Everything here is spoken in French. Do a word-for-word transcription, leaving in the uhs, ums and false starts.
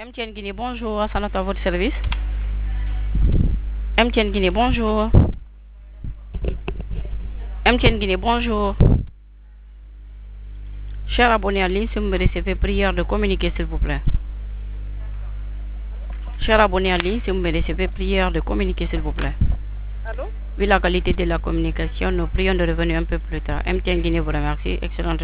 M T N Guinée, bonjour. Hassanat à votre service. M T N Guinée, bonjour. M T N Guinée, bonjour. Cher abonné en ligne, si vous me recevez, prière de communiquer, s'il vous plaît. Cher abonné en ligne, si vous me recevez, prière de communiquer, s'il vous plaît. Allô? Vu la qualité de la communication, nous prions de revenir un peu plus tard. M T N Guinée vous remercie. Excellente